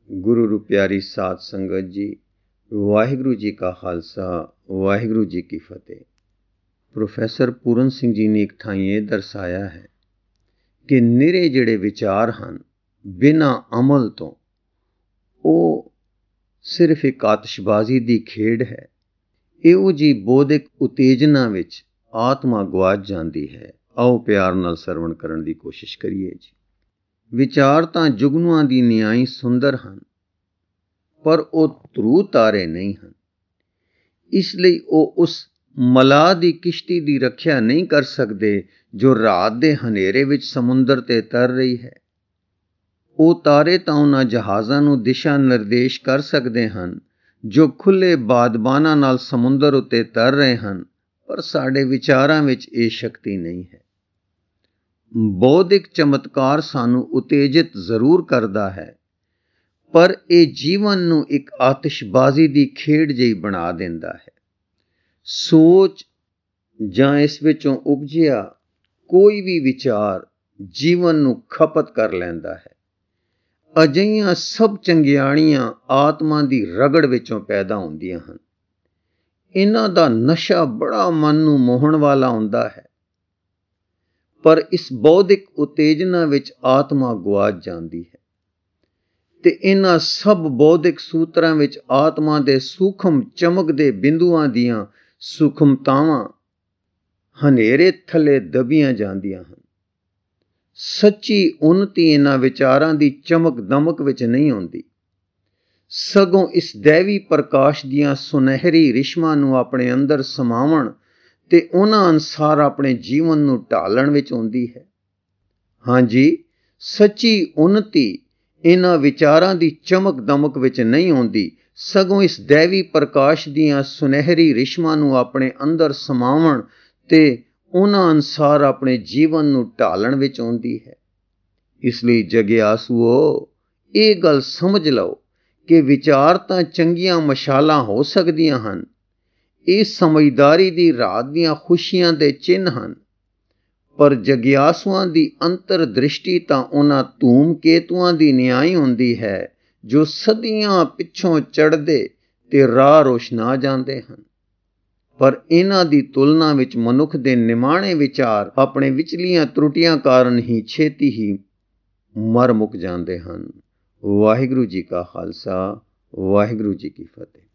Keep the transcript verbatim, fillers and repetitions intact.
गुरु रू प्यारी साध संगत जी, वाहिगुरु जी का खालसा वाहिगुरु जी की फतेह। प्रोफैसर पूरन सिंह जी ने एक थाई ये दर्शाया है कि निरे जिहड़े विचार हैं बिना अमल तो वो सिर्फ एक आतिशबाजी की खेड है। इहो जी बौद्धिक उत्तेजना विच आत्मा गवाच जाती है। आओ प्यार नाल सरवण करन की कोशिश करिए जी। विचार तां जुगनुआं दी न्याई सुंदर हैं पर वो ध्रुव तारे नहीं हैं। इसलिए वो उस मलाह दी किश्ती दी रखिया नहीं कर सकते जो रात दे हनेरे विच समुंदर ते तर रही है। वो तारे तां उन्हां जहाज़ां नूं दिशा निर्देश कर सकते हैं जो खुले बादबाना नाल समुंदर उत्ते तर रहे हैं, पर साडे विचारां विच ये शक्ति नहीं है। बौद्धिक चमत्कार सानू उत्तेजित जरूर करता है, पर यह जीवन नू एक आतिशबाजी की खेड जही बना देंदा है। सोच जां इस विचों उपजिया कोई भी विचार जीवन नू खपत कर लैंदा है। अजिहियां सब चंगियाड़ियां आत्मा की रगड़ विचों पैदा होंदियां हन। इन्हां दा नशा बड़ा मन नू मोहण वाला हुंदा है, पर इस बौद्धिक उत्तेजना विच आत्मा गवाच जाती है ते इन्हां सब बौद्धिक सूत्रां विच आत्मा दे सूखम चमकदे बिंदुआं दियां सूखमतावां हनेरे थले दबियां जांदियां हन। सच्ची उन्नति इन्हां विचारां दी चमक दमक विच नहीं होंदी, सगों इस दैवी प्रकाश दियां सुनहरी रिश्मां नूं अपने अंदर समावण ते उन्हां अनुसार अपने जीवन नूं ढालण विच होंदी है। हाँ जी, सच्ची उन्नति इन्हां विचारां दी चमक दमक विच नहीं होंदी, सगों इस दैवी प्रकाश दियां सुनहरी रिश्मां नूं अपने अंदर समावण ते उन्हां अनुसार अपने जीवन नूं ढालण विच होंदी है। इसलिए जगियासुओ ये गल समझ लो कि विचार तां चंगियां मशालां हो सकदियां हन, ये समझदारी दी रात दियां खुशियां दे चिन्ह हन, पर जगियासुआं दी अंतर दृष्टि तां उन्हां धूम केतुआं दी न्याई हुंदी है जो सदियां पिछों चढ़दे ते राह रोशना जांदे हन। पर इन्हां दी तुलना विच मनुख दे निमाणे विचार अपने विचलियां त्रुटियां कारण ही छेती ही मर मुक जांदे हन। वाहिगुरु जी का खालसा वाहिगुरु जी की फतेह।